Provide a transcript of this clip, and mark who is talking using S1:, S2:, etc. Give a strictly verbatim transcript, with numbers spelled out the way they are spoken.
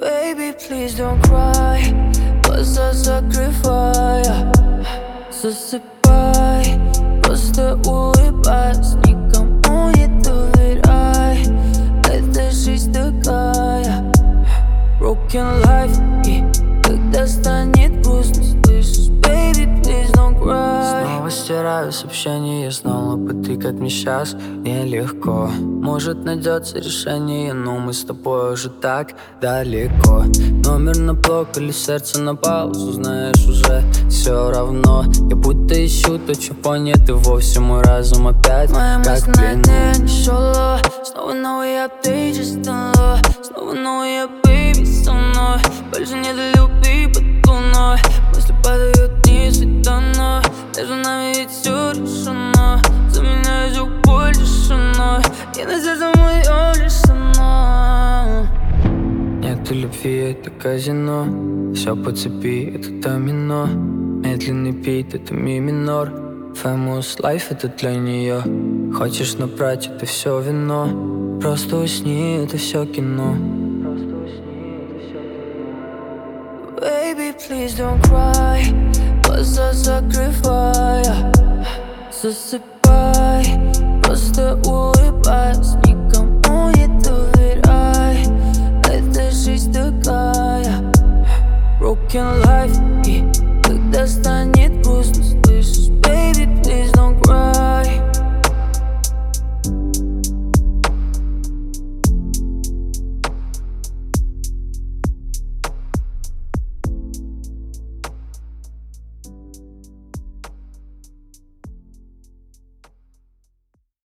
S1: Baby, please don't cry. Глаза закрывая, засыпай, просто улыбайся, никому не доверяй. Эта жизнь такая, broken life. И когда станет грустно, слышишь, baby, please don't cry. Снова стираю сообщения, снова потыкать мне сейчас нелегко. Может найдется решение, но мы с тобой уже так далеко. Номер на блок или сердце на паузу, знаешь, уже все равно. Я будто ищу то, чего нет, и вовсе мой разум опять моя
S2: как
S1: мысль на дне не шла. Снова новый апдейт, станла. Снова новый baby со мной. Больше не до любви под луной. Мысли падают вниз и до дна. Между нами ведь все решено. Заменяю звук боль тишиной. И на сердце моем лишь сама.
S2: Нету любви, это казино. Все по цепи, это домино. Медленный бит, это ми минор. Famous life, это для нее. Хочешь набрать, это все вино. Просто усни, это все кино.
S1: Baby, please don't cry. Глаза закрывая, засыпай, просто улыбайся.